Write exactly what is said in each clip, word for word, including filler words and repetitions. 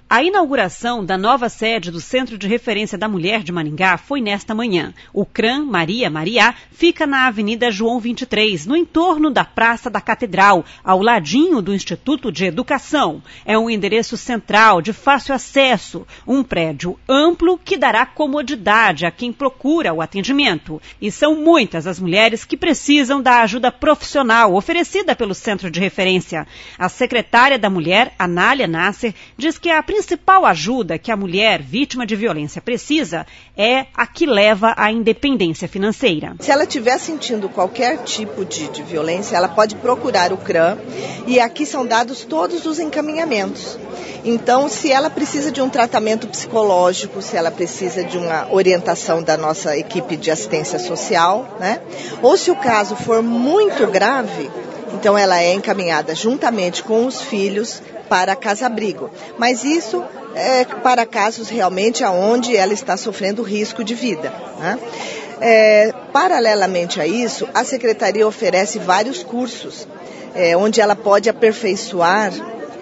A inauguração da nova sede do Centro de Referência da Mulher de Maringá foi nesta manhã. O CRAM Maria Mariá fica na Avenida João vinte e três, no entorno da Praça da Catedral, ao ladinho do Instituto de Educação. É um endereço central, de fácil acesso, um prédio amplo que dará comodidade a quem procura o atendimento. E são muitas as mulheres que precisam da ajuda profissional oferecida pelo Centro de Referência. A secretária da Mulher, Anália Nasser, diz que a A principal ajuda que a mulher vítima de violência precisa é a que leva à independência financeira. Se ela estiver sentindo qualquer tipo de, de violência, ela pode procurar o CRAM e aqui são dados todos os encaminhamentos. Então, se ela precisa de um tratamento psicológico, se ela precisa de uma orientação da nossa equipe de assistência social, né? Ou se o caso for muito grave, então ela é encaminhada juntamente com os filhos para casa-abrigo. Mas isso é para casos realmente onde ela está sofrendo risco de vida, né? É, paralelamente a isso, a Secretaria oferece vários cursos, é, onde ela pode aperfeiçoar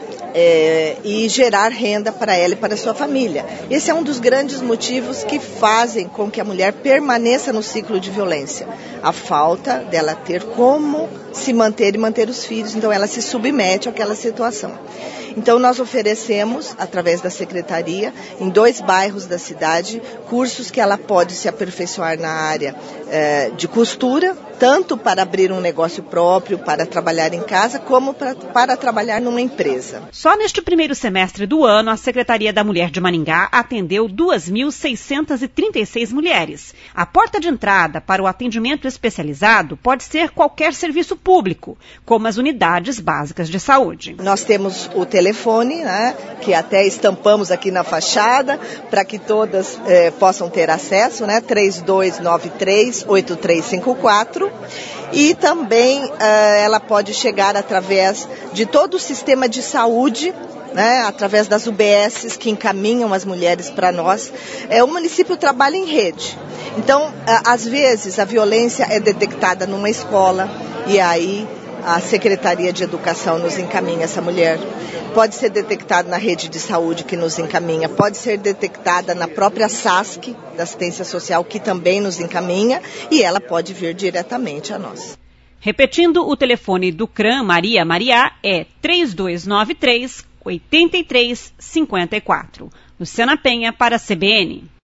É, e gerar renda para ela e para a sua família. Esse é um dos grandes motivos que fazem com que a mulher permaneça no ciclo de violência. A falta dela ter como se manter e manter os filhos, então ela se submete àquela situação. Então nós oferecemos, através da Secretaria, em dois bairros da cidade, cursos que ela pode se aperfeiçoar na área eh, de costura, tanto para abrir um negócio próprio, para trabalhar em casa, como para, para trabalhar numa empresa. Só neste primeiro semestre do ano, a Secretaria da Mulher de Maringá atendeu duas mil seiscentas e trinta e seis mulheres. A porta de entrada para o atendimento especializado pode ser qualquer serviço público, como as unidades básicas de saúde. Nós temos o telefone, né, que até estampamos aqui na fachada, para que todas eh, possam ter acesso, né, três dois nove três, oito três cinco quatro. E também uh, ela pode chegar através de todo o sistema de saúde, né, através das U B Ss que encaminham as mulheres para nós. É, o município trabalha em rede. Então, uh, às vezes, a violência é detectada numa escola e aí a Secretaria de Educação nos encaminha essa mulher. Pode ser detectada na rede de saúde que nos encaminha, pode ser detectada na própria S A S C, da Assistência Social, que também nos encaminha, e ela pode vir diretamente a nós. Repetindo, o telefone do CRAM Maria Mariá é três dois nove três, oito três cinco quatro. Luciana Penha para a C B N.